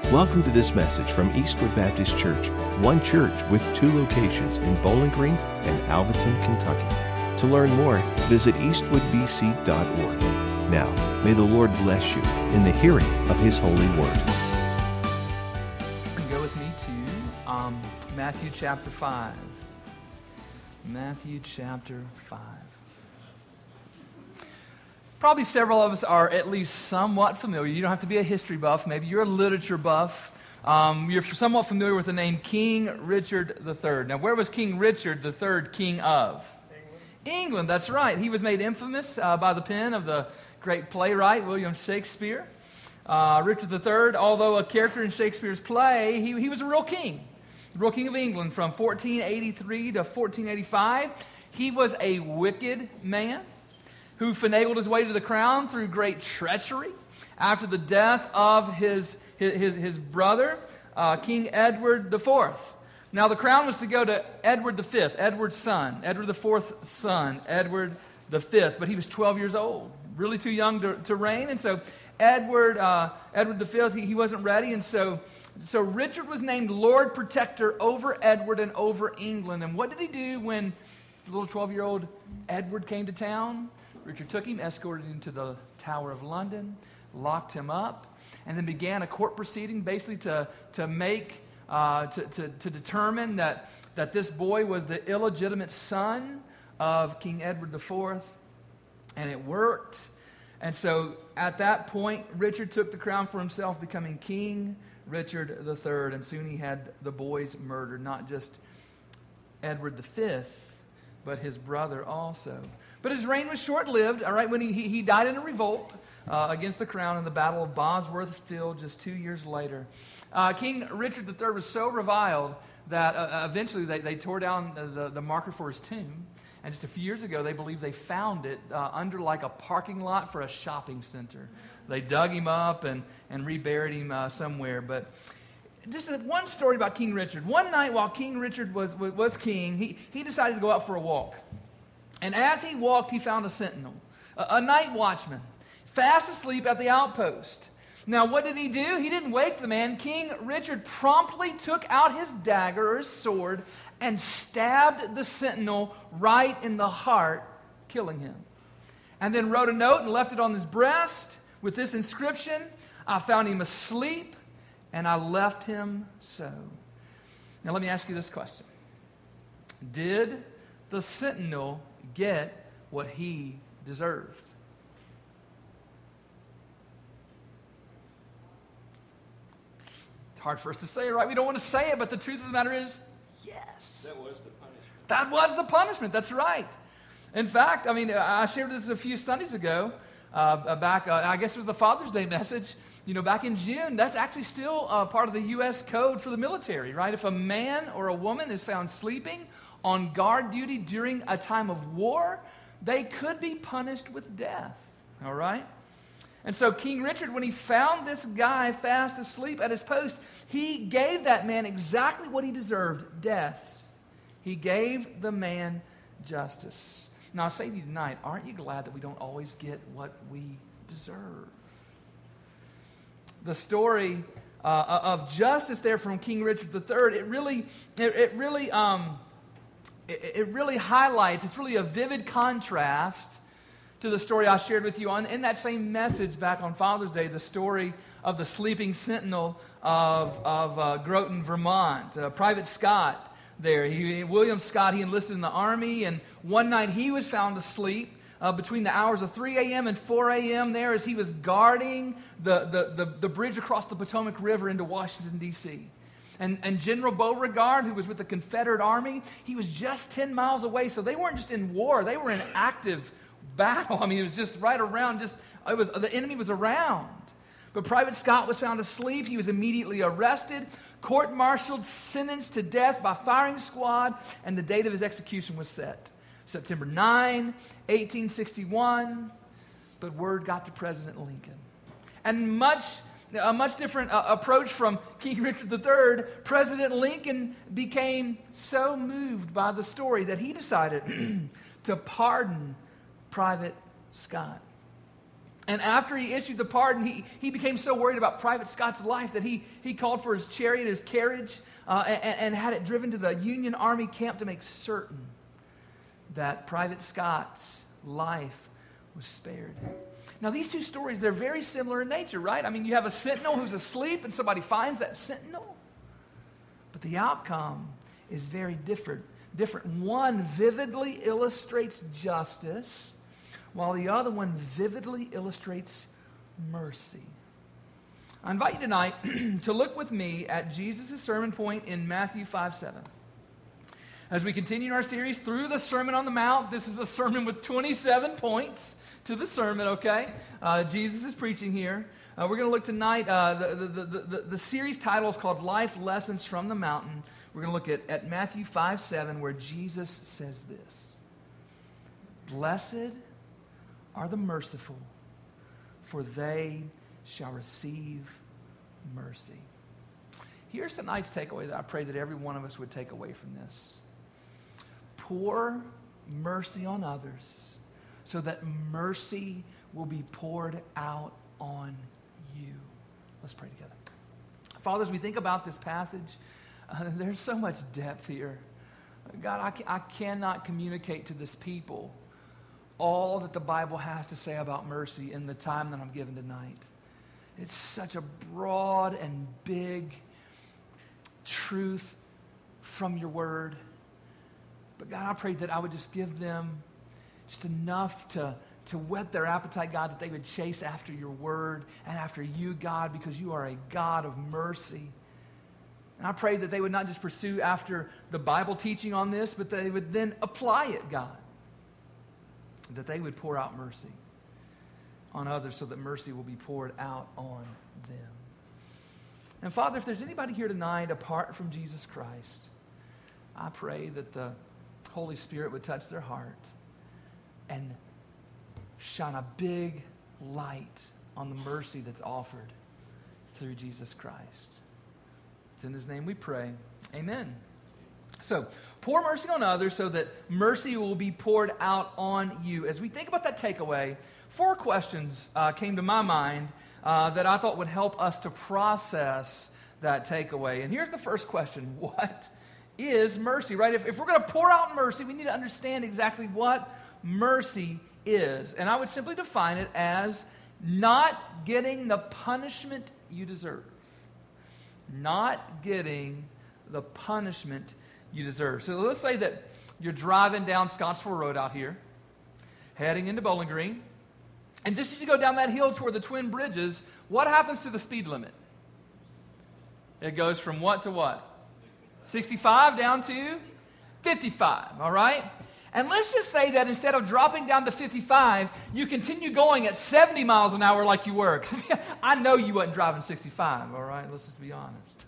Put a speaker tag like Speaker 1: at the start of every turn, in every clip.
Speaker 1: Welcome to this message from Eastwood Baptist Church, one church with two locations in Bowling Green and Alvaton, Kentucky. To learn more, visit eastwoodbc.org. Now, may the Lord bless you in the hearing of His holy word.
Speaker 2: Go with me to Matthew chapter 5. Matthew chapter 5. Probably several of us are at least somewhat familiar. You don't have to be a history buff. Maybe you're a literature buff. You're somewhat familiar with the name King Richard III. Now, where was King Richard III king of? England, that's right. He was made infamous by the pen of the great playwright William Shakespeare. Richard III, although a character in Shakespeare's play, he was a real king of England from 1483 to 1485. He was a wicked man who finagled his way to the crown through great treachery after the death of his brother, King Edward IV. Now, the crown was to go to Edward V, Edward's son, Edward IV's son, Edward V, but he was 12 years old, really too young to reign, and so Edward V, he wasn't ready, and so Richard was named Lord Protector over Edward and over England. And what did he do when the little 12-year-old Edward came to town? Richard took him, escorted him to the Tower of London, locked him up, and then began a court proceeding basically to determine that this boy was the illegitimate son of King Edward IV, and it worked. And so at that point, Richard took the crown for himself, becoming King Richard III, and soon he had the boys murdered, not just Edward V, but his brother also. But his reign was short-lived, all right, when he died in a revolt against the crown in the Battle of Bosworth Field just 2 years later. King Richard III was so reviled that eventually they tore down the marker for his tomb. And just a few years ago, they believe they found it under like a parking lot for a shopping center. They dug him up and reburied him somewhere. But just one story about King Richard. One night while King Richard was king, he decided to go out for a walk. And as he walked, he found a sentinel, a night watchman, fast asleep at the outpost. Now, what did he do? He didn't wake the man. King Richard promptly took out his dagger or his sword and stabbed the sentinel right in the heart, killing him. And then wrote a note and left it on his breast with this inscription: "I found him asleep, and I left him so." Now, let me ask you this question. Did the sentinel get what he deserved? It's hard for us to say, right? We don't want to say it, but the truth of the matter is, yes.
Speaker 3: That was the punishment.
Speaker 2: That was the punishment. That's right. In fact, I mean, I shared this a few Sundays ago, I guess it was the Father's Day message, back in June. That's actually still part of the U.S. code for the military, right? If a man or a woman is found sleeping on guard duty during a time of war, they could be punished with death, all right? And so King Richard, when he found this guy fast asleep at his post, he gave that man exactly what he deserved: death. He gave the man justice. Now, I say to you tonight, aren't you glad that we don't always get what we deserve? The story of justice there from King Richard III, it really highlights, it's really a vivid contrast to the story I shared with you in that same message back on Father's Day, the story of the sleeping sentinel of Groton, Vermont. Private Scott there, William Scott, he enlisted in the Army, and one night he was found asleep between the hours of 3 a.m. and 4 a.m. there as he was guarding the bridge across the Potomac River into Washington, D.C. And General Beauregard, who was with the Confederate Army, he was just 10 miles away. So they weren't just in war, they were in active battle. I mean, it was just right around, the enemy was around. But Private Scott was found asleep. He was immediately arrested, court-martialed, sentenced to death by firing squad, and the date of his execution was set. September 9, 1861. But word got to President Lincoln. And a much different approach from King Richard III, President Lincoln became so moved by the story that he decided to pardon Private Scott. And after he issued the pardon, he became so worried about Private Scott's life that he called for his chariot, his carriage, and had it driven to the Union Army camp to make certain that Private Scott's life was spared. Now, these two stories, they're very similar in nature, right? I mean, you have a sentinel who's asleep, and somebody finds that sentinel. But the outcome is very different. One vividly illustrates justice, while the other one vividly illustrates mercy. I invite you tonight to look with me at Jesus' sermon point in Matthew 5:7. As we continue our series through the Sermon on the Mount, this is a sermon with 27 points to the sermon, okay? Jesus is preaching here. We're going to look tonight, the series title is called Life Lessons from the Mountain. We're going to look at Matthew 5:7, where Jesus says this: "Blessed are the merciful, for they shall receive mercy." Here's tonight's takeaway that I pray that every one of us would take away from this. Pour mercy on others so that mercy will be poured out on you. Let's pray together. Father, as we think about this passage, there's so much depth here. God, I cannot communicate to this people all that the Bible has to say about mercy in the time that I'm given tonight. It's such a broad and big truth from your word. But God, I pray that I would just give them just enough to whet their appetite, God, that they would chase after your word and after you, God, because you are a God of mercy. And I pray that they would not just pursue after the Bible teaching on this, but they would then apply it, God. That they would pour out mercy on others so that mercy will be poured out on them. And Father, if there's anybody here tonight apart from Jesus Christ, I pray that the Holy Spirit would touch their heart and shine a big light on the mercy that's offered through Jesus Christ. It's in his name we pray. Amen. So, pour mercy on others so that mercy will be poured out on you. As we think about that takeaway, 4 questions came to my mind that I thought would help us to process that takeaway. And here's the first question: what is mercy, right? If we're going to pour out mercy, we need to understand exactly what mercy is. And I would simply define it as not getting the punishment you deserve. Not getting the punishment you deserve. So let's say that you're driving down Scottsville Road out here, heading into Bowling Green, and just as you go down that hill toward the Twin Bridges, what happens to the speed limit? It goes from what to what? 65 down to 55, all right? And let's just say that instead of dropping down to 55, you continue going at 70 miles an hour like you were. I know you wasn't driving 65, all right? Let's just be honest.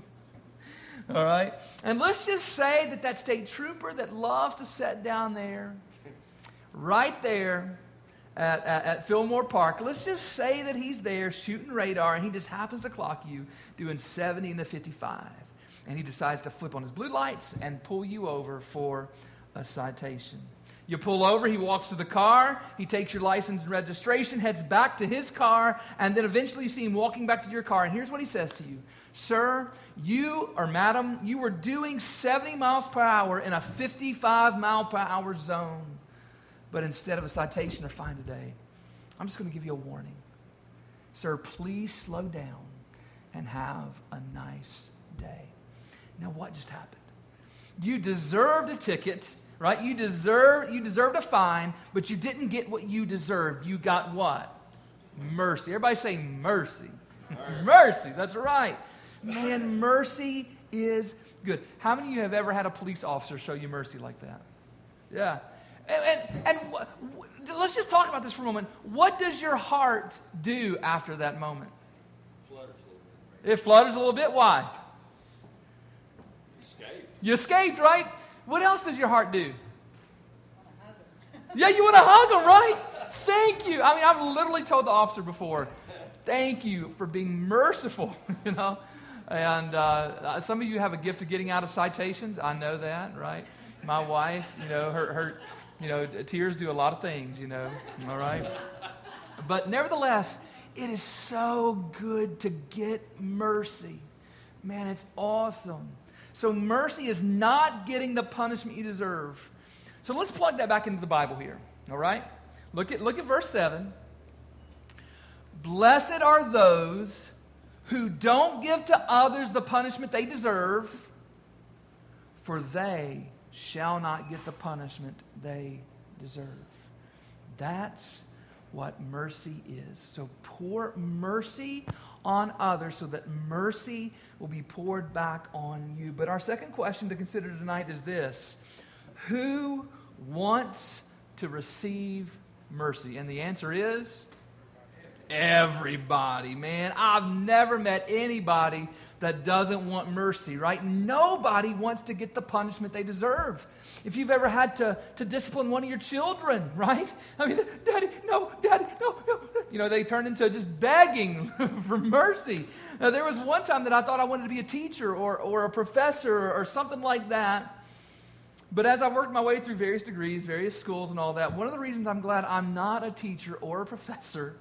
Speaker 2: All right? And let's just say that state trooper that loves to sit down there, right there at Fillmore Park, let's just say that he's there shooting radar and he just happens to clock you doing 70 into 55. And he decides to flip on his blue lights and pull you over for a citation. You pull over, he walks to the car, he takes your license and registration, heads back to his car, and then eventually you see him walking back to your car, and here's what he says to you: "Sir, you or madam, you were doing 70 miles per hour in a 55 mile per hour zone, but instead of a citation or fine today, I'm just going to give you a warning. Sir, please slow down and have a nice day." Now, what just happened? You deserved a ticket, right? You deserved a fine, but you didn't get what you deserved. You got what? Mercy. Everybody say mercy. Mercy, that's right. Man, mercy is good. How many of you have ever had a police officer show you mercy like that? Yeah. And let's just talk about this for a moment. What does your heart do after that moment?
Speaker 3: Flutters a little bit.
Speaker 2: It flutters a little bit. Why? You escaped, right? What else does your heart do? Yeah, you want to hug them, right? Thank you. I mean, I've literally told the officer before, thank you for being merciful, you know. And some of you have a gift of getting out of citations. I know that, right? My wife, you know, her tears do a lot of things, you know. All right. But nevertheless, it is so good to get mercy. Man, it's awesome. So mercy is not getting the punishment you deserve. So let's plug that back into the Bible here, all right? Look at verse 7. Blessed are those who don't give to others the punishment they deserve, for they shall not get the punishment they deserve. That's what mercy is. So pour mercy on others so that mercy will be poured back on you. But our second question to consider tonight is this: who wants to receive mercy? And the answer is everybody, man. I've never met anybody that doesn't want mercy, right? Nobody wants to get the punishment they deserve. If you've ever had to discipline one of your children, right? I mean, Daddy, no. You know, they turn into just begging for mercy. Now, there was one time that I thought I wanted to be a teacher or a professor or something like that. But as I worked my way through various degrees, various schools and all that, one of the reasons I'm glad I'm not a teacher or a professor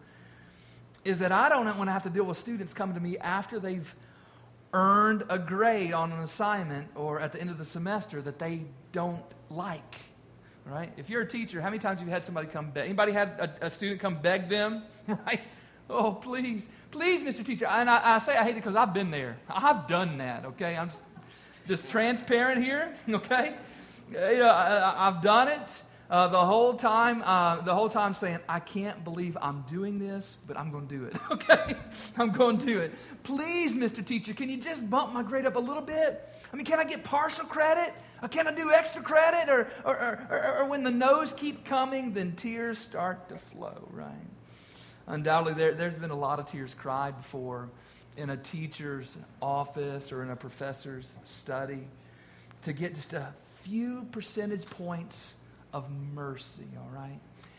Speaker 2: is that I don't want to have to deal with students coming to me after they've earned a grade on an assignment or at the end of the semester that they don't like, right? If you're a teacher, how many times have you had somebody come beg? Anybody had a student come beg them, right? Oh, please, Mr. Teacher. And I say I hate it because I've been there. I've done that, okay? I'm just transparent here, okay? You know, I've done it. The whole time saying, I can't believe I'm doing this, but I'm going to do it, okay? I'm going to do it. Please, Mr. Teacher, can you just bump my grade up a little bit? I mean, can I get partial credit? Or can I do extra credit? Or when the no's keep coming, then tears start to flow, right? Undoubtedly, there's been a lot of tears cried before in a teacher's office or in a professor's study to get just a few percentage points of mercy, all right?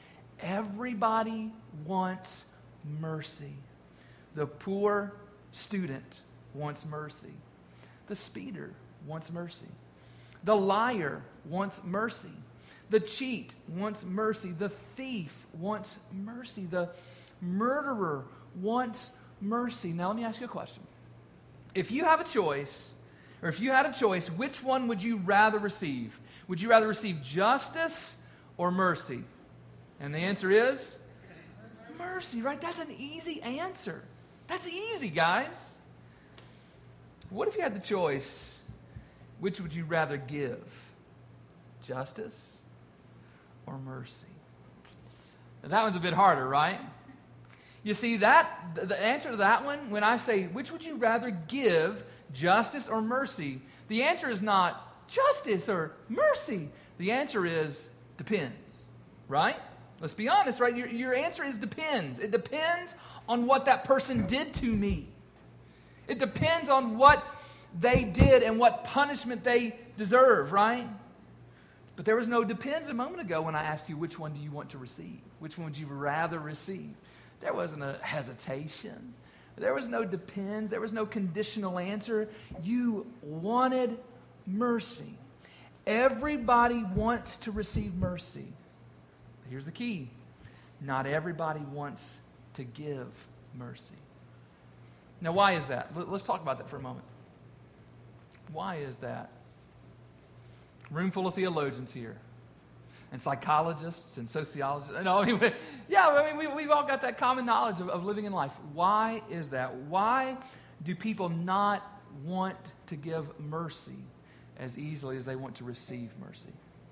Speaker 2: Everybody wants mercy. The poor student wants mercy. The speeder wants mercy. The liar wants mercy. The cheat wants mercy. The thief wants mercy. The murderer wants mercy. Now let me ask you a question. If you have a choice, or if you had a choice, which one would you rather receive? Would you rather receive justice or mercy? And the answer is mercy, right? That's an easy answer. That's easy, guys. What if you had the choice? Which would you rather give? Justice or mercy? Now, that one's a bit harder, right? You see, the answer to that one, when I say, which would you rather give, justice or mercy? The answer is not justice or mercy. The answer is depends, right? Let's be honest, right? Your answer is depends. It depends on what that person did to me. It depends on what they did and what punishment they deserve, right? But there was no depends a moment ago when I asked you, which one do you want to receive? Which one would you rather receive? There wasn't a hesitation. There was no depends. There was no conditional answer. You wanted mercy. Everybody wants to receive mercy. Here's the key. Not everybody wants to give mercy. Now, why is that? Let's talk about that for a moment. Why is that? Room full of theologians here, and psychologists and sociologists. We've all got that common knowledge of living in life. Why is that? Why do people not want to give mercy as easily as they want to receive mercy?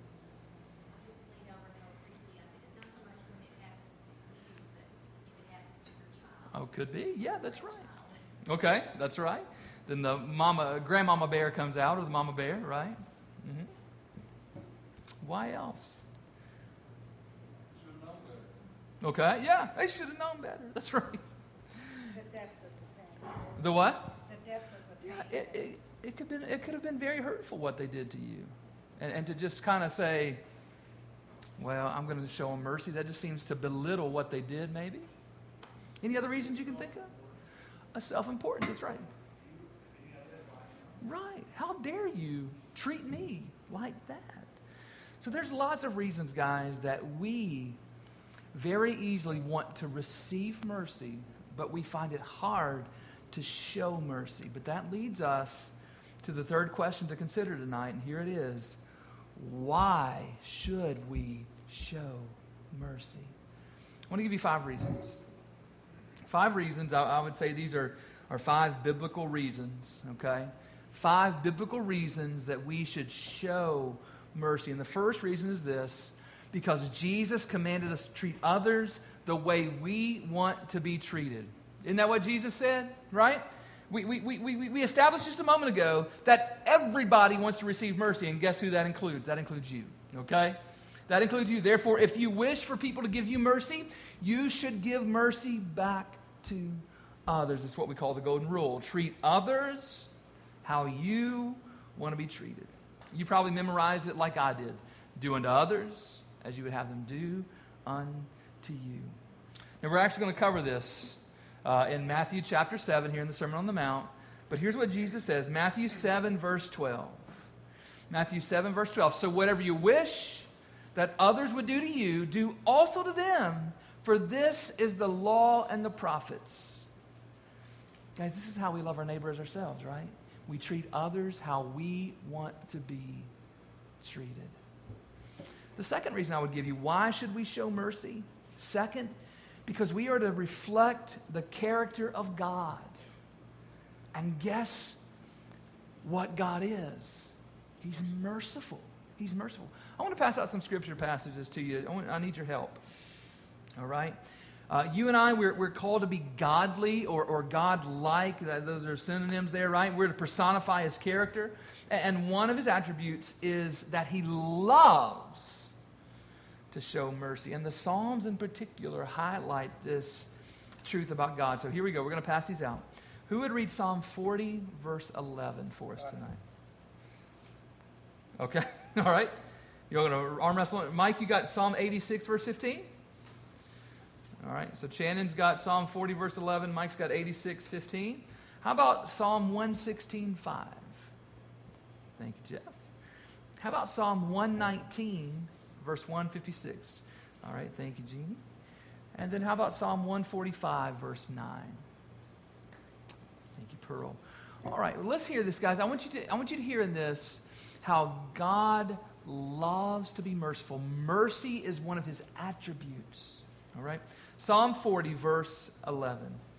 Speaker 2: Oh, could be. Yeah, that's right. Okay, that's right. Then the grandmama bear comes out, or the mama bear, right? Mm-hmm. Why else?
Speaker 3: Should have known better.
Speaker 2: Okay, yeah, they should have known better. That's right.
Speaker 4: The depth of the pain.
Speaker 2: The what?
Speaker 4: The depth of the pain.
Speaker 2: Yeah, it could have been very hurtful what they did to you, and to just kind of say, well, I'm going to show them mercy. That just seems to belittle what they did. Maybe. Any other reasons you can think of? A self-importance. That's right. Right. How dare you treat me like that? So there's lots of reasons, guys, that we very easily want to receive mercy, but we find it hard to show mercy. But that leads us to the third question to consider tonight, and here it is. Why should we show mercy? I want to give you 5 reasons. 5 reasons. I would say these are 5 biblical reasons, okay? 5 biblical reasons that we should show mercy. And the first reason is this: because Jesus commanded us to treat others the way we want to be treated. Isn't that what Jesus said, right? We established just a moment ago that everybody wants to receive mercy, and guess who that includes? That includes you, okay? That includes you. Therefore, if you wish for people to give you mercy, you should give mercy back to others. It's what we call the golden rule. Treat others how you want to be treated. You probably memorized it like I did. Do unto others as you would have them do unto you. Now, we're actually going to cover this in Matthew chapter 7 here in the Sermon on the Mount. But here's what Jesus says. Matthew 7, verse 12. Matthew 7, verse 12. So whatever you wish that others would do to you, do also to them, for this is the law and the prophets. Guys, this is how we love our neighbor as ourselves, right? We treat others how we want to be treated. The second reason I would give you, why should we show mercy? Second, because we are to reflect the character of God. And guess what God is? He's merciful. He's merciful. I want to pass out some scripture passages to you. I need your help. All right? You and I, we're called to be godly or God-like. Those are synonyms there, right? We're to personify his character. And one of his attributes is that he loves to show mercy. And the Psalms in particular highlight this truth about God. So here we go. We're going to pass these out. Who would read Psalm 40, verse 11 for us tonight? Okay. All right. You're going to arm wrestle. Mike, you got Psalm 86, verse 15? All right. So Shannon's got Psalm 40, verse 11. Mike's got 86, 15. How about Psalm 116, 5? Thank you, Jeff. How about Psalm 119, verse 156? All right. Thank you, Jeannie. And then how about Psalm 145, verse 9? Thank you, Pearl. All right. Well, let's hear this, guys. I want you to hear in this how God loves to be merciful. Mercy is one of his attributes. All right? Psalm 40, verse 11.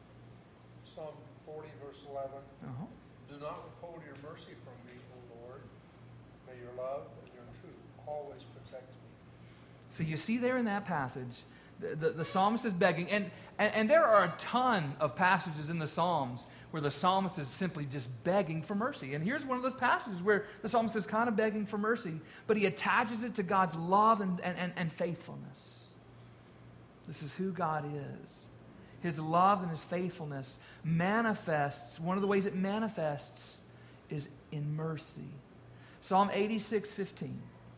Speaker 5: Psalm 40, verse 11.
Speaker 2: Uh-huh.
Speaker 5: Do not withhold your mercy from me, O Lord. May your love and your truth always protect me.
Speaker 2: So you see there in that passage, the psalmist is begging. And there are a ton of passages in the Psalms where the psalmist is simply just begging for mercy. And here's one of those passages where the psalmist is kind of begging for mercy, but he attaches it to God's love and faithfulness. This is who God is. His love and his faithfulness manifests, one of the ways it manifests is in mercy. Psalm 86, 15.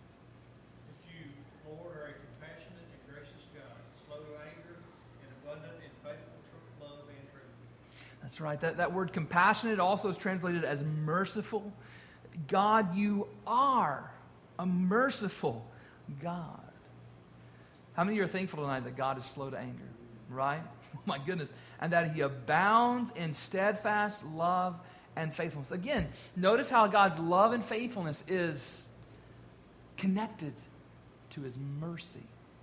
Speaker 6: But you, Lord, are a compassionate and gracious God, slow to anger and abundant in faithful love and truth.
Speaker 2: That's right. That word compassionate also is translated as merciful. God, you are a merciful God. How many of you are thankful tonight that God is slow to anger? Right? Oh my goodness. And that he abounds in steadfast love and faithfulness. Again, notice how God's love and faithfulness is connected to his mercy.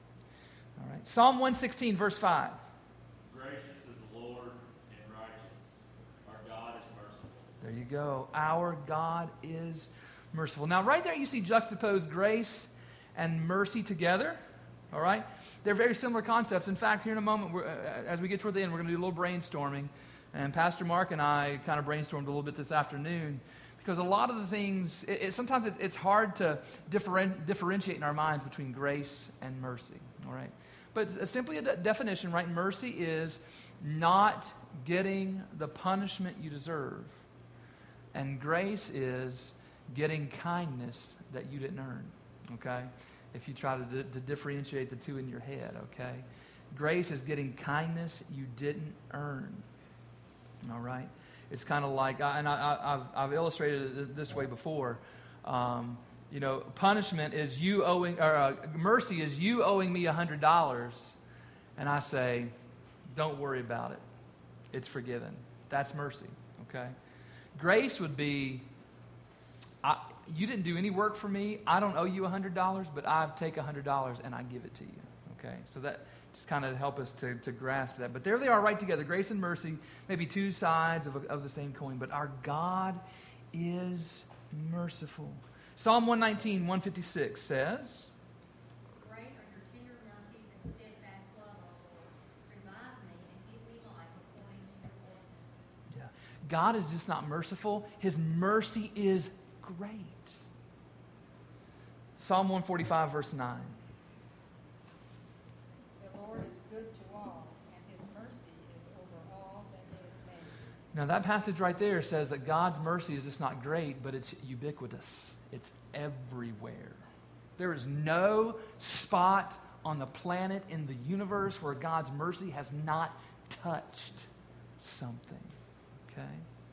Speaker 2: All right. Psalm 116, verse 5.
Speaker 3: Gracious is the Lord and righteous. Our God is merciful.
Speaker 2: There you go. Our God is merciful. Now, right there you see juxtaposed grace and mercy together. All right? They're very similar concepts. In fact, here in a moment, as we get toward the end, we're going to do a little brainstorming. And Pastor Mark and I kind of brainstormed a little bit this afternoon because a lot of the things, sometimes it's hard to differentiate in our minds between grace and mercy. All right? But simply a definition, right? Mercy is not getting the punishment you deserve. And grace is getting kindness that you didn't earn. Okay? If you try to differentiate the two in your head, okay? Grace is getting kindness you didn't earn, all right? It's kind of like, I've illustrated it this way before. Punishment is you owing, or mercy is you owing me $100, and I say, don't worry about it. It's forgiven. That's mercy, okay? Grace would be, you didn't do any work for me. I don't owe you $100, but I take $100 and I give it to you, okay? So that just kind of help us to grasp that. But there they are right together, grace and mercy, maybe two sides of the same coin. But our God is merciful. Psalm 119, 156 says,
Speaker 7: Great are your tender mercies and steadfast love, O Lord. Revive me and give me life according to your ordinances.
Speaker 2: yeah, God is just not merciful. His mercy is great. Psalm 145, verse 9.
Speaker 4: The Lord is good to all, and his mercy is over all that he has made.
Speaker 2: Now that passage right there says that God's mercy is just not great, but it's ubiquitous. It's everywhere. There is no spot on the planet in the universe where God's mercy has not touched something. Okay?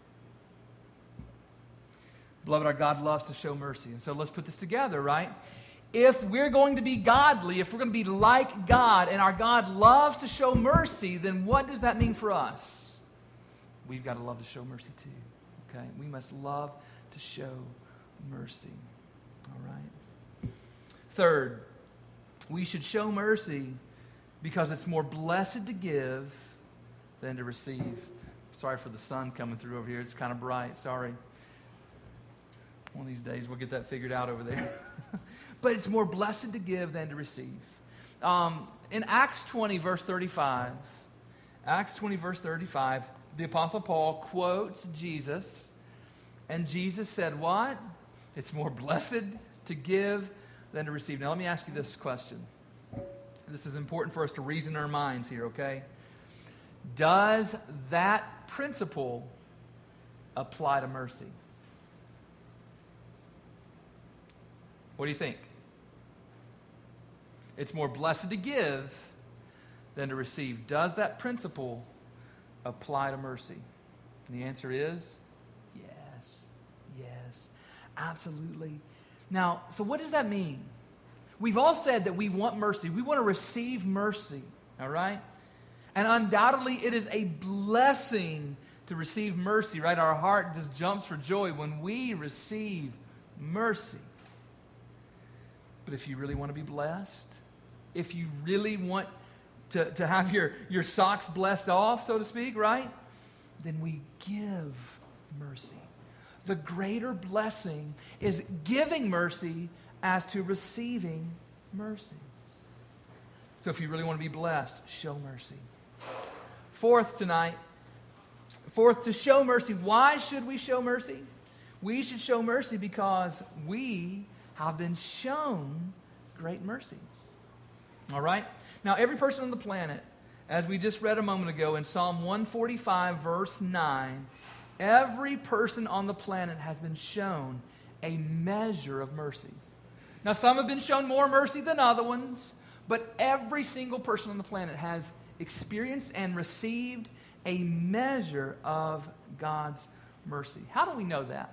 Speaker 2: Beloved, our God loves to show mercy. And so let's put this together, right? If we're going to be godly, if we're going to be like God, and our God loves to show mercy, then what does that mean for us? We've got to love to show mercy too. Okay? We must love to show mercy. All right? Third, we should show mercy because it's more blessed to give than to receive. Sorry for the sun coming through over here. It's kind of bright. Sorry. One of these days we'll get that figured out over there. But it's more blessed to give than to receive. In Acts 20, verse 35, the Apostle Paul quotes Jesus, and Jesus said what? It's more blessed to give than to receive. Now let me ask you this question. This is important for us to reason in our minds here, okay? Does that principle apply to mercy? What do you think? It's more blessed to give than to receive. Does that principle apply to mercy? And the answer is yes, absolutely. Now, so what does that mean? We've all said that we want mercy. We want to receive mercy, all right? And undoubtedly, it is a blessing to receive mercy, right? Our heart just jumps for joy when we receive mercy. But if you really want to be blessed, if you really want to have your socks blessed off, so to speak, right? Then we give mercy. The greater blessing is giving mercy as to receiving mercy. So if you really want to be blessed, show mercy. Fourth, to show mercy. Why should we show mercy? We should show mercy because we have been shown great mercy. All right? Now, every person on the planet, as we just read a moment ago in Psalm 145, verse 9, every person on the planet has been shown a measure of mercy. Now, some have been shown more mercy than other ones, but every single person on the planet has experienced and received a measure of God's mercy. How do we know that?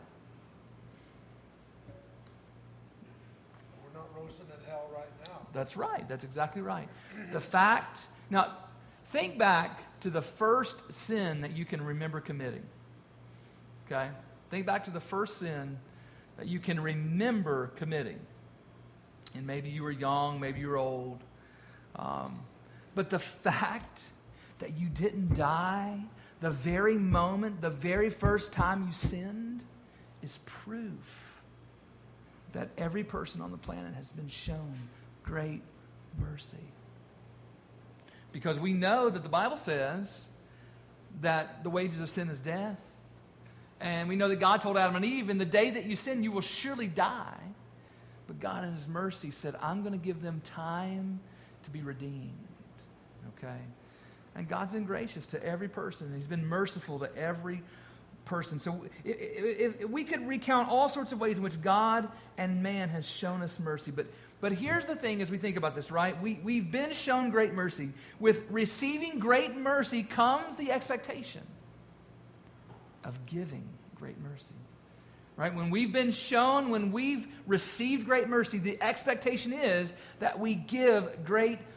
Speaker 5: We're not roasting in hell right now.
Speaker 2: That's right. That's exactly right. The fact, now, think back to the first sin that you can remember committing. Okay? Think back to the first sin that you can remember committing. And maybe you were young, maybe you were old. But the fact that you didn't die the very moment, the very first time you sinned, is proof that every person on the planet has been shown great mercy. Because we know that the Bible says that the wages of sin is death. And we know that God told Adam and Eve, in the day that you sin, you will surely die. But God in his mercy said, I'm going to give them time to be redeemed. Okay? And God's been gracious to every person. He's been merciful to every person. So if we could recount all sorts of ways in which God and man has shown us mercy. But here's the thing as we think about this, right? We've been shown great mercy. With receiving great mercy comes the expectation of giving great mercy. Right? When we've been received great mercy, the expectation is that we give great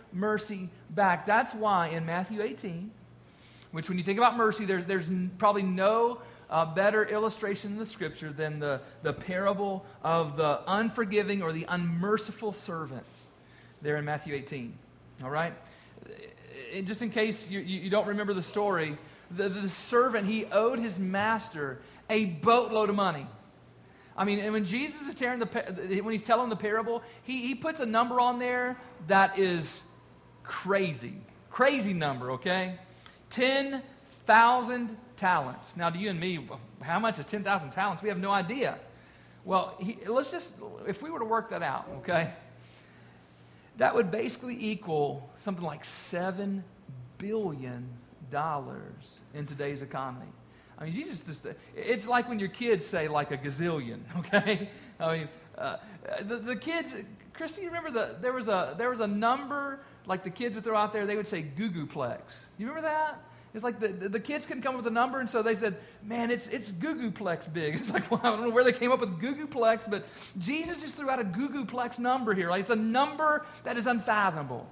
Speaker 2: mercy back. That's why in Matthew 18, which when you think about mercy, there's probably no better illustration in the Scripture than the parable of the unforgiving or the unmerciful servant there in Matthew 18. All right? And just in case you don't remember the story, the servant, he owed his master a boatload of money. I mean, and when Jesus is when he's telling the parable, he puts a number on there that is crazy. Crazy number, okay? 10,000 talents. Now, to you and me, how much is 10,000 talents? We have no idea. Well, if we were to work that out, okay, that would basically equal something like $7 billion in today's economy. I mean, it's like when your kids say like a gazillion, okay? I mean, the kids, Christy, you remember there was a number, like the kids would throw out there, they would say goo-goo-plex. You remember that? It's like the kids couldn't come up with a number, and so they said, man, it's goo-goo-plex big. It's like, well, I don't know where they came up with goo-goo-plex, but Jesus just threw out a goo-goo-plex number here. Like, it's a number that is unfathomable.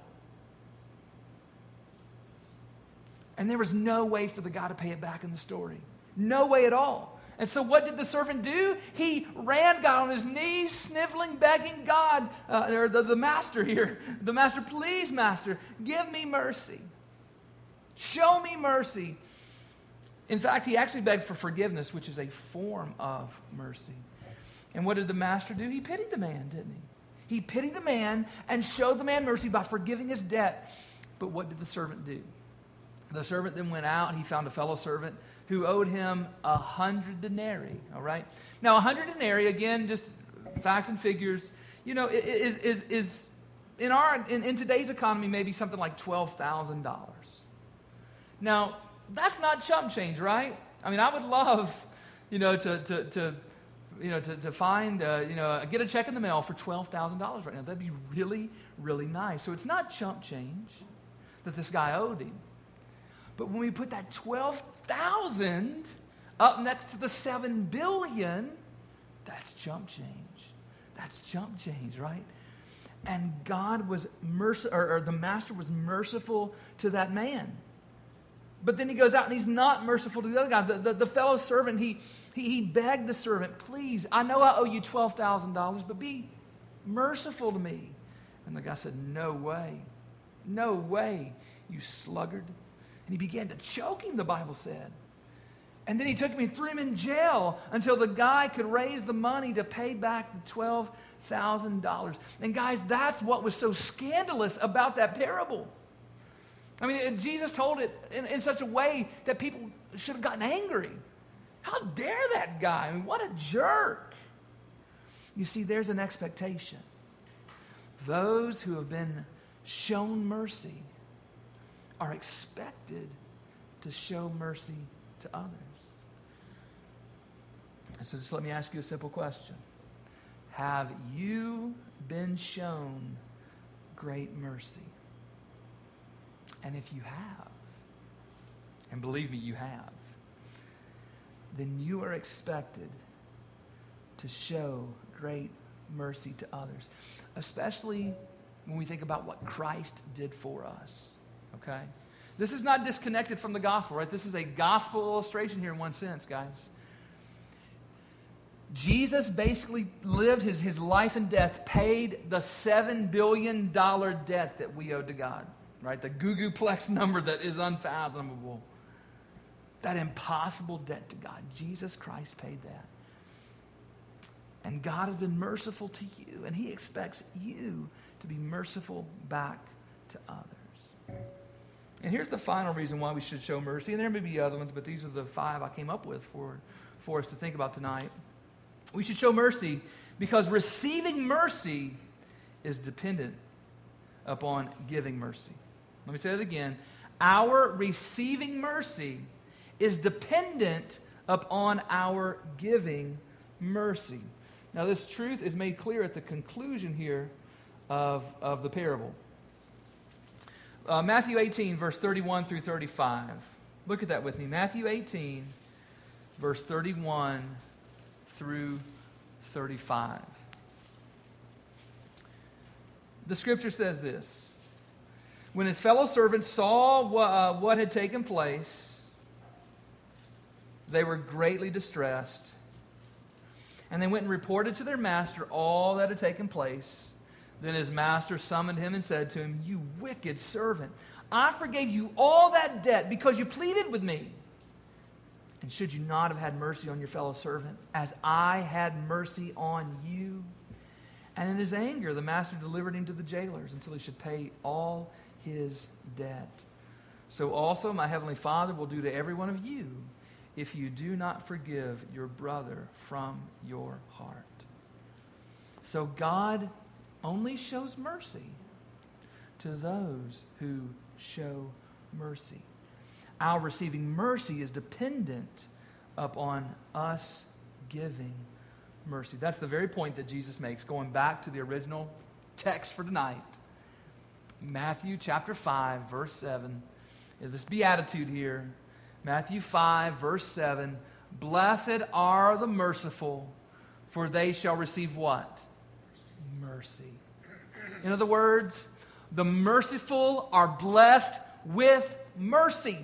Speaker 2: And there was no way for the guy to pay it back in the story. No way at all. And so what did the servant do? He ran, got on his knees, sniveling, begging God, or the master here, the master, please, master, give me mercy. Show me mercy. In fact, he actually begged for forgiveness, which is a form of mercy. And what did the master do? He pitied the man, didn't he? He pitied the man and showed the man mercy by forgiving his debt. But what did the servant do? The servant then went out and he found a fellow servant who owed him 100 denarii, all right? Now, 100 denarii, again, just facts and figures, you know, is in today's economy maybe something like $12,000. Now, that's not chump change, right? I mean, I would love, you know, to find, get a check in the mail for $12,000 right now. That'd be really, really nice. So it's not chump change that this guy owed him. But when we put that 12,000 up next to the 7 billion, that's chump change. That's chump change, right? And God was or the master was merciful to that man. But then he goes out and he's not merciful to the other guy. The fellow servant, he begged the servant, please, I know I owe you $12,000, but be merciful to me. And the guy said, no way, you sluggard. And he began to choke him, the Bible said. And then he took him and threw him in jail until the guy could raise the money to pay back the $12,000. And guys, that's what was so scandalous about that parable. I mean, Jesus told it in such a way that people should have gotten angry. How dare that guy? I mean, what a jerk. You see, there's an expectation. Those who have been shown mercy are expected to show mercy to others. And so just let me ask you a simple question. Have you been shown great mercy? And if you have, and believe me, you have, then you are expected to show great mercy to others, especially when we think about what Christ did for us, okay? This is not disconnected from the gospel, right? This is a gospel illustration here in one sense, guys. Jesus basically lived his life and death, paid the $7 billion debt that we owed to God. Right, the goo-goo-plex number that is unfathomable. That impossible debt to God. Jesus Christ paid that. And God has been merciful to you, and he expects you to be merciful back to others. And here's the final reason why we should show mercy, and there may be other ones, but these are the 5 I came up with for us to think about tonight. We should show mercy because receiving mercy is dependent upon giving mercy. Let me say it again. Our receiving mercy is dependent upon our giving mercy. Now, this truth is made clear at the conclusion here of the parable. Matthew 18, verse 31 through 35. Look at that with me. Matthew 18, verse 31 through 35. The scripture says this. When his fellow servants saw what had taken place, they were greatly distressed. And they went and reported to their master all that had taken place. Then his master summoned him and said to him, "You wicked servant, I forgave you all that debt because you pleaded with me. And should you not have had mercy on your fellow servant, as I had mercy on you?" And in his anger, the master delivered him to the jailers until he should pay all his debt. So also my heavenly Father will do to every one of you if you do not forgive your brother from your heart. So God only shows mercy to those who show mercy. Our receiving mercy is dependent upon us giving mercy. That's the very point that Jesus makes, going back to the original text for tonight. Matthew chapter 5, verse 7. This beatitude here. Matthew 5, verse 7. Blessed are the merciful, for they shall receive what? Mercy. In other words, the merciful are blessed with mercy.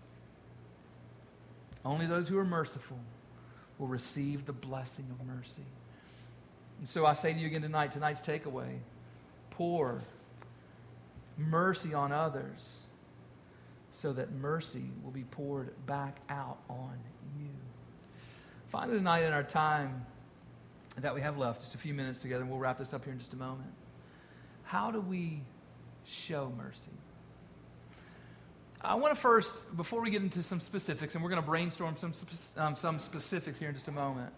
Speaker 2: Only those who are merciful will receive the blessing of mercy. And so I say to you again tonight, tonight's takeaway, pour mercy on others so that mercy will be poured back out on you. Finally tonight in our time that we have left, just a few minutes together, and we'll wrap this up here in just a moment. How do we show mercy? I want to first, before we get into some specifics, and we're going to brainstorm some specifics here in just a moment.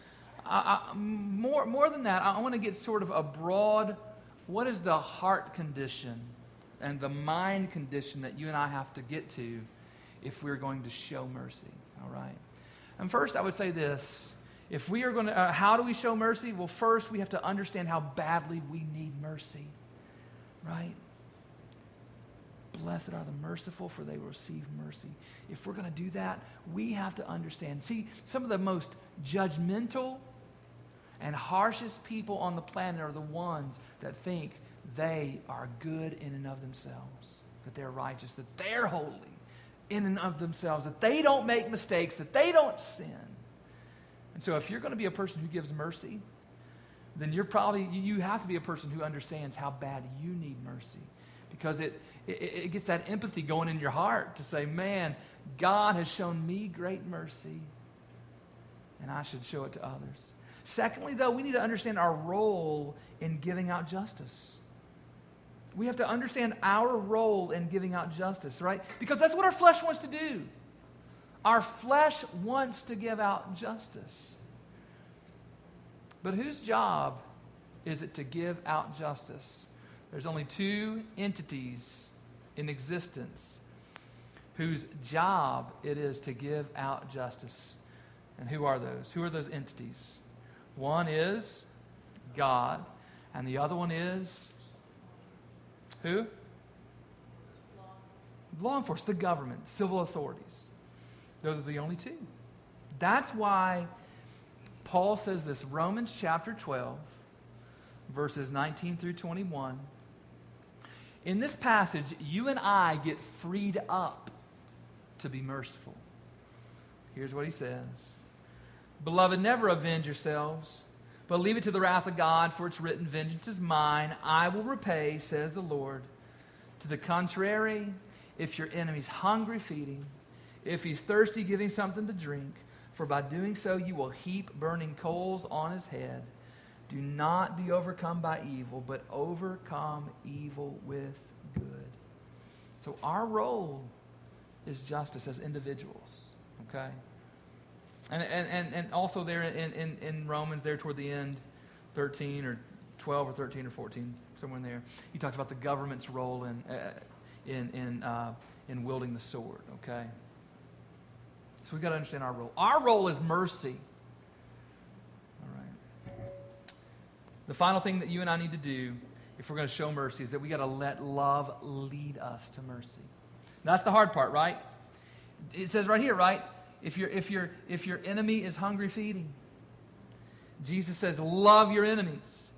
Speaker 2: More than that, I want to get sort of a broad, what is the heart condition and the mind condition that you and I have to get to if we're going to show mercy, all right? And first, I would say this. If we are going to, how do we show mercy? Well, first, we have to understand how badly we need mercy, right? Blessed are the merciful, for they will receive mercy. If we're going to do that, we have to understand. See, some of the most judgmental and harshest people on the planet are the ones that think they are good in and of themselves, that they're righteous, that they're holy in and of themselves, that they don't make mistakes, that they don't sin. And so if you're going to be a person who gives mercy, then you have to be a person who understands how bad you need mercy, because it gets that empathy going in your heart to say, man, God has shown me great mercy, and I should show it to others. Secondly, though, we need to understand our role in giving out justice. We have to understand our role in giving out justice, right? Because that's what our flesh wants to do. Our flesh wants to give out justice. But whose job is it to give out justice? There's only two entities in existence whose job it is to give out justice. And who are those? Who are those entities? One is God, and the other one is who? Law enforcement, the government, civil authorities. Those are the only two. That's why Paul says this, Romans chapter 12, verses 19 through 21. In this passage, you and I get freed up to be merciful. Here's what he says. Beloved, never avenge yourselves, but leave it to the wrath of God, for it's written, vengeance is mine, I will repay, says the Lord. To the contrary, if your enemy's hungry, feed him. If he's thirsty, give him something to drink, for by doing so you will heap burning coals on his head. Do not be overcome by evil, but overcome evil with good. So our role is justice as individuals, okay? And also there in Romans, there toward the end, 13 or 12 or 13 or 14, somewhere in there, he talks about the government's role in wielding the sword, okay? So we've got to understand our role. Our role is mercy. All right. The final thing that you and I need to do if we're going to show mercy is that we got to let love lead us to mercy. Now, that's the hard part, right? It says right here, right? If your enemy is hungry, feed him. Jesus says, love your enemies.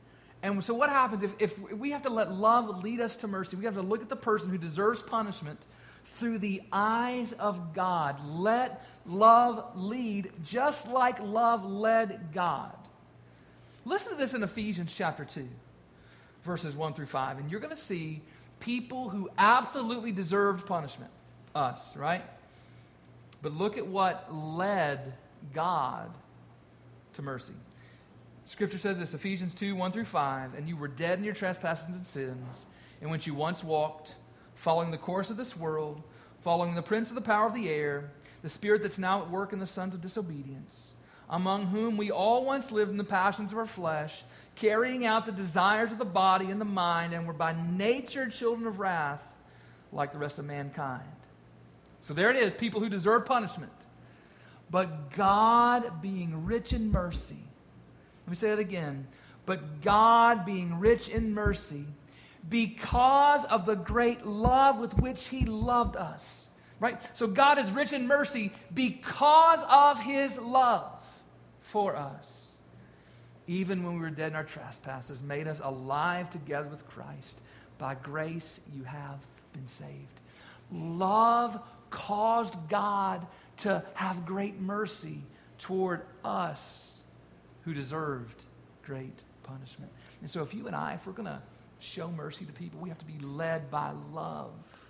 Speaker 2: And so what happens if we have to let love lead us to mercy? We have to look at the person who deserves punishment through the eyes of God. Let love lead just like love led God. Listen to this in Ephesians chapter 2, verses 1 through 5. And you're going to see people who absolutely deserved punishment. Us, right? But look at what led God to mercy. Scripture says this, Ephesians 2, 1 through 5, and you were dead in your trespasses and sins, in which you once walked, following the course of this world, following the prince of the power of the air, the spirit that's now at work in the sons of disobedience, among whom we all once lived in the passions of our flesh, carrying out the desires of the body and the mind, and were by nature children of wrath, like the rest of mankind. So there it is, people who deserve punishment. But God, being rich in mercy, let me say that again. But God, being rich in mercy, because of the great love with which He loved us. Right? So God is rich in mercy because of His love for us. Even when we were dead in our trespasses, made us alive together with Christ. By grace you have been saved. Love caused God to have great mercy toward us who deserved great punishment. And so if you and I, if we're going to show mercy to people, we have to be led by love.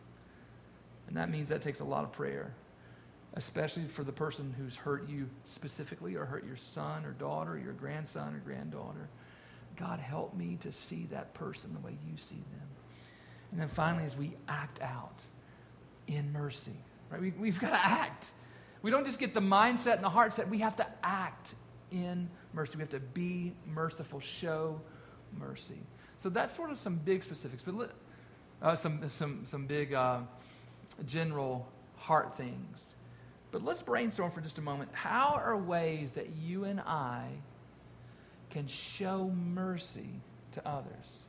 Speaker 2: And that means that takes a lot of prayer, especially for the person who's hurt you specifically or hurt your son or daughter, your grandson or granddaughter. God, help me to see that person the way you see them. And then finally, as we act out in mercy, right? We've got to act. We don't just get the mindset and the heart set. We have to act in mercy. We have to be merciful, show mercy. So that's sort of some big specifics, but some big general heart things. But let's brainstorm for just a moment. How are ways that you and I can show mercy to others?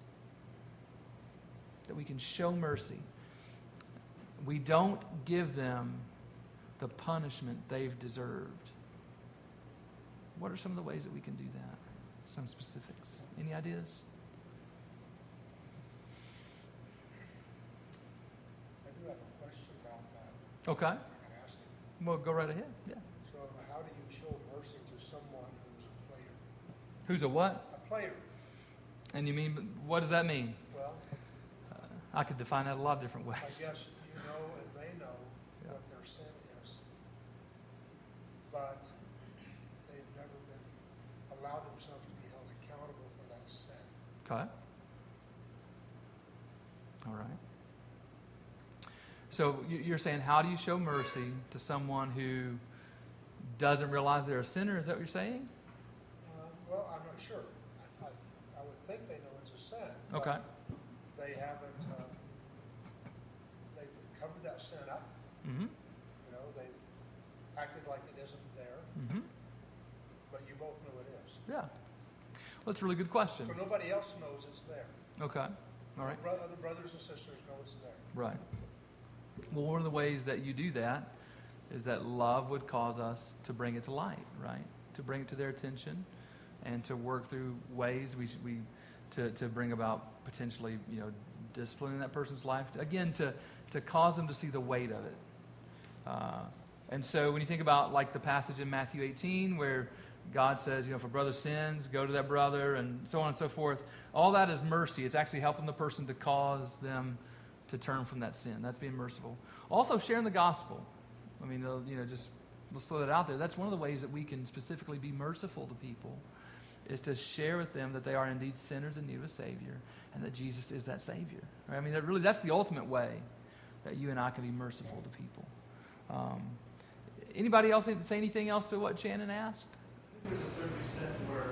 Speaker 2: That we can show mercy. We don't give them the punishment they've deserved. What are some of the ways that we can do that? Some specifics. Any ideas?
Speaker 5: I do have a question about that.
Speaker 2: Okay.
Speaker 5: I can ask it.
Speaker 2: Well, go right ahead. Yeah.
Speaker 5: So how do you show mercy to someone who's a player?
Speaker 2: Who's a what?
Speaker 5: A player.
Speaker 2: And you mean, what does that mean?
Speaker 5: Well,
Speaker 2: I could define that a lot of different ways.
Speaker 5: I guess you know and they know
Speaker 2: Yeah.
Speaker 5: what their sin is, but they've never been allowed themselves to be held accountable for that sin.
Speaker 2: Okay. All right. So you're saying, how do you show mercy to someone who doesn't realize they're a sinner? Is that what you're saying?
Speaker 5: Well, I'm not sure. I would think they know it's a sin. but
Speaker 2: Okay.
Speaker 5: They haven't, they've covered that sin up.
Speaker 2: Mm-hmm.
Speaker 5: You know, they've acted like it isn't there,
Speaker 2: Mm-hmm.
Speaker 5: but you both know it is.
Speaker 2: Yeah. Well, that's a really good question.
Speaker 5: So nobody else knows it's there.
Speaker 2: Okay. All right.
Speaker 5: Other brothers and sisters know it's there.
Speaker 2: Right. Well, one of the ways that you do that is that love would cause us to bring it to light, right? To bring it to their attention and to work through ways to bring about potentially, disciplining that person's life. Again, to cause them to see the weight of it. And so when you think about like the passage in Matthew 18 where God says, if a brother sins, go to that brother and so on and so forth. All that is mercy. It's actually helping the person to cause them to turn from that sin. That's being merciful. Also, sharing the gospel. I mean, just let's throw that out there. That's one of the ways that we can specifically be merciful to people is to share with them that they are indeed sinners in need of a Savior and that Jesus is that Savior. Right? I mean, that's the ultimate way that you and I can be merciful to people. Anybody else say anything else to what Shannon asked?
Speaker 8: There's a certain extent where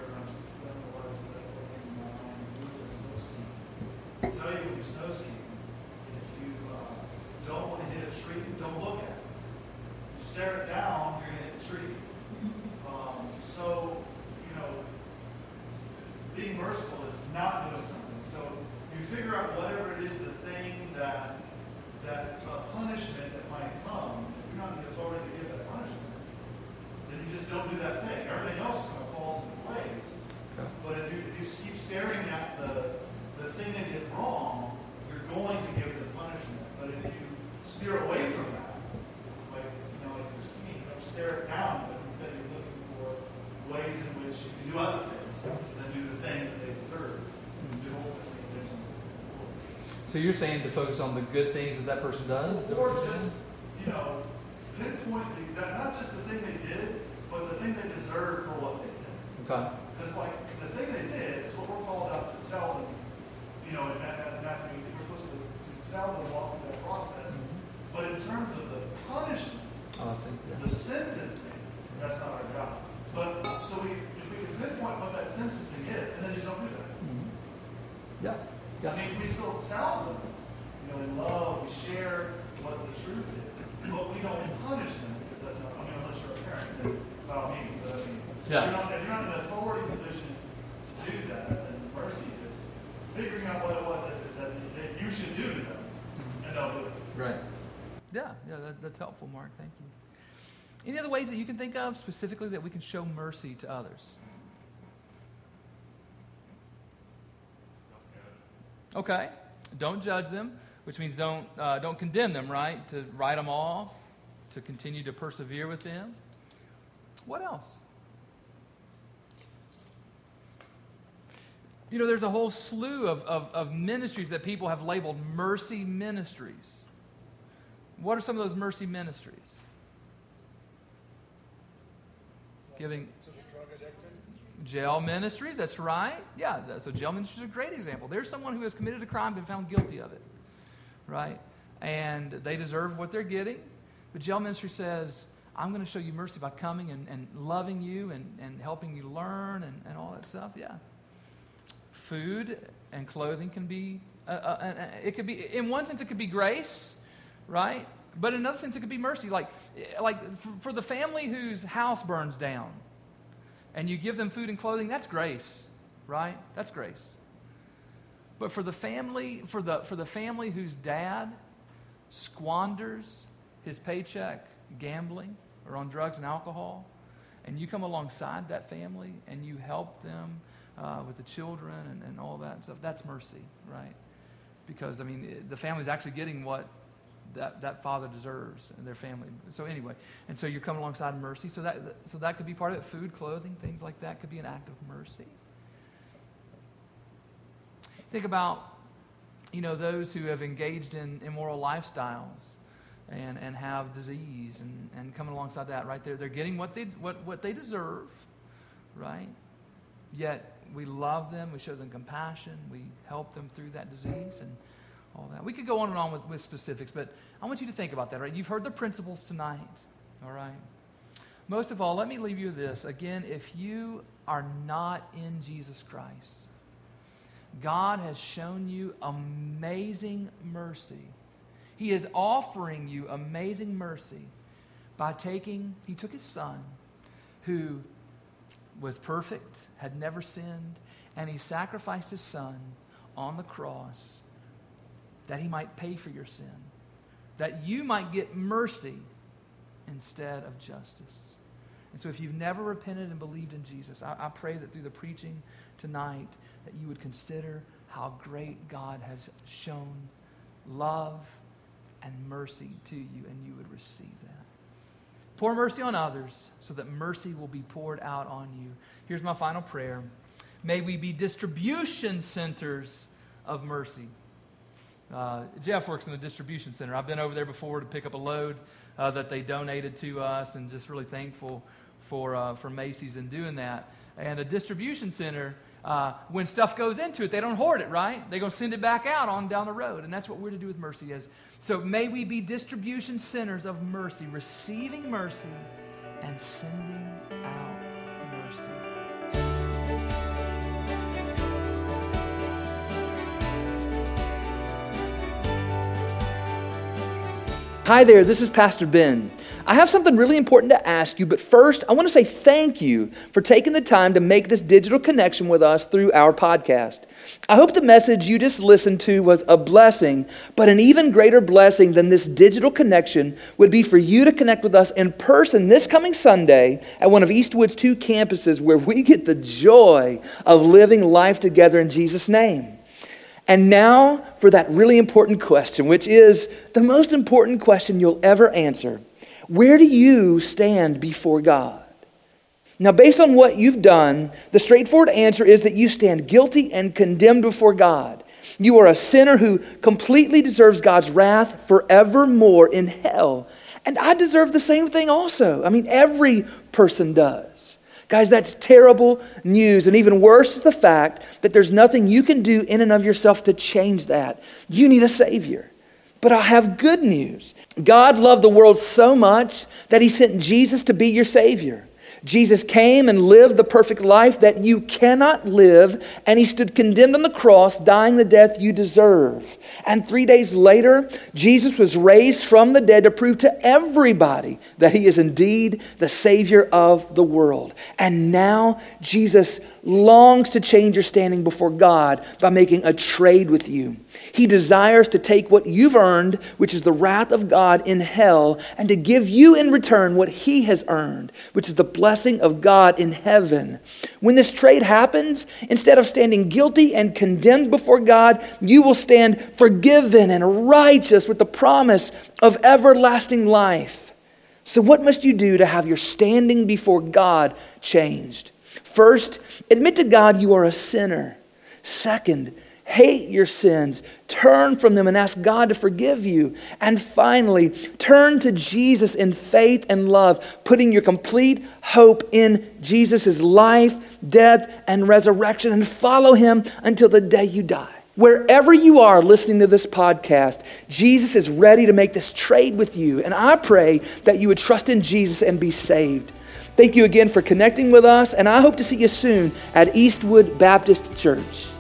Speaker 8: I tell you when you're snow skiing, if you don't want to hit a tree, don't look at it. You stare it down, you're going to hit the tree. So, being merciful is not doing something. So you figure out whatever it is, the thing that punishment that might come. If you're not in the authority to give that punishment, then you just don't do that thing. Everything else kind of falls into place. Okay. But if you keep staring at the
Speaker 2: So you're saying to focus on the good things that person does? Is that what
Speaker 8: Or
Speaker 2: you're
Speaker 8: just,
Speaker 2: saying?
Speaker 8: pinpoint the exact, not just the thing they did, but the thing they deserved for what they did.
Speaker 2: Okay.
Speaker 8: Because like, the thing they did is what we're called out to tell them, in Matthew, we're supposed to tell them walk through that process. But in terms of the punishment, the sentencing, that's not our job. But so if we can pinpoint what that sentencing is, and then you don't do that.
Speaker 2: Yeah. Gotcha.
Speaker 8: I mean, we still tell them, in love, we share what the truth is, but we don't punish them because that's not, unless you're a parent, then by all means, but if you're not in an authority position to do that, then mercy is figuring out what it was that you should do to them, and they'll do it.
Speaker 2: Right. Yeah, that's helpful, Mark. Thank you. Any other ways that you can think of specifically that we can show mercy to others? Okay. Don't judge them, which means don't condemn them, right? To write them off, to continue to persevere with them. What else? There's a whole slew of ministries that people have labeled mercy ministries. What are some of those mercy ministries? Giving
Speaker 5: To the drug addicted.
Speaker 2: jail ministries, that's right. Yeah, so jail ministries is a great example. There's someone who has committed a crime, been found guilty of it, right? And they deserve what they're getting. But jail ministry says, I'm going to show you mercy by coming and loving you and helping you learn and all that stuff. Yeah. Food and clothing can be, it could be, in one sense it could be grace, right? But in another sense it could be mercy. Like for the family whose house burns down and you give them food and clothing, that's grace, right? That's grace. But for the family, for the family whose dad squanders his paycheck gambling or on drugs and alcohol, and you come alongside that family and you help them with the children and all that stuff, that's mercy, right? Because, the family's actually getting what that father deserves and their family. So anyway, and so you're coming alongside mercy. So that could be part of it. Food, clothing, things like that could be an act of mercy. Think about, those who have engaged in immoral lifestyles and have disease and coming alongside that, right? They're getting what they deserve, right? Yet we love them, we show them compassion, we help them through that disease and all that. We could go on and on with specifics, but I want you to think about that, right? You've heard the principles tonight, all right? Most of all, let me leave you with this. Again, if you are not in Jesus Christ, God has shown you amazing mercy. He is offering you amazing mercy by He took His Son, who was perfect, had never sinned, and He sacrificed His Son on the cross that He might pay for your sin, that you might get mercy instead of justice. And so if you've never repented and believed in Jesus, I pray that through the preaching tonight that you would consider how great God has shown love and mercy to you, and you would receive that. Pour mercy on others so that mercy will be poured out on you. Here's my final prayer. May we be distribution centers of mercy. Jeff works in the distribution center. I've been over there before to pick up a load that they donated to us, and just really thankful for Macy's in doing that. And a distribution center, when stuff goes into it, they don't hoard it, right? They're going to send it back out on down the road, and that's what we're to do with mercy. So may we be distribution centers of mercy, receiving mercy and sending out mercy. Hi there, this is Pastor Ben. I have something really important to ask you, but first, I want to say thank you for taking the time to make this digital connection with us through our podcast. I hope the message you just listened to was a blessing, but an even greater blessing than this digital connection would be for you to connect with us in person this coming Sunday at one of Eastwood's 2 campuses where we get the joy of living life together in Jesus' name. And now for that really important question, which is the most important question you'll ever answer. Where do you stand before God? Now, based on what you've done, the straightforward answer is that you stand guilty and condemned before God. You are a sinner who completely deserves God's wrath forevermore in hell. And I deserve the same thing also. I mean, every person does. Guys, that's terrible news. And even worse is the fact that there's nothing you can do in and of yourself to change that. You need a Savior. But I have good news. God loved the world so much that he sent Jesus to be your Savior. Jesus came and lived the perfect life that you cannot live, and he stood condemned on the cross, dying the death you deserve. And 3 days later, Jesus was raised from the dead to prove to everybody that he is indeed the Savior of the world. And now Jesus longs to change your standing before God by making a trade with you. He desires to take what you've earned, which is the wrath of God in hell, and to give you in return what he has earned, which is the blessing of God in heaven. When this trade happens, instead of standing guilty and condemned before God, you will stand forgiven and righteous with the promise of everlasting life. So what must you do to have your standing before God changed? First, admit to God you are a sinner. Second, hate your sins. Turn from them and ask God to forgive you. And finally, turn to Jesus in faith and love, putting your complete hope in Jesus' life, death, and resurrection, and follow him until the day you die. Wherever you are listening to this podcast, Jesus is ready to make this trade with you. And I pray that you would trust in Jesus and be saved. Thank you again for connecting with us, and I hope to see you soon at Eastwood Baptist Church.